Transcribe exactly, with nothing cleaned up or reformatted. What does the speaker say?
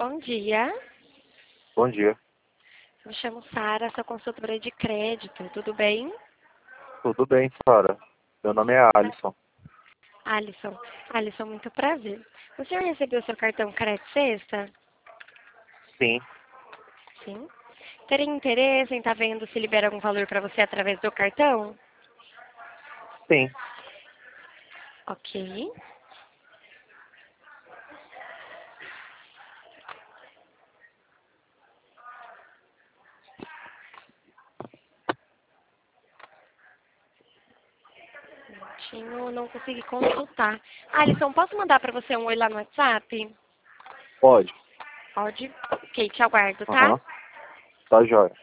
Bom dia. Bom dia. Me chamo Sara, sou consultora de crédito. Tudo bem? Tudo bem, Sara? Meu nome é Alisson. Alisson. Alisson, muito prazer. O senhor recebeu seu cartão crédito sexta? Sim, Sim. Teria interesse em estar vendo se libera algum valor para você através do cartão? sim. Ok. Tinha, não consegui consultar. Alisson, posso mandar para você um oi lá no WhatsApp? Pode. Pode? Ok, te aguardo, tá? Aham. Tá jóia.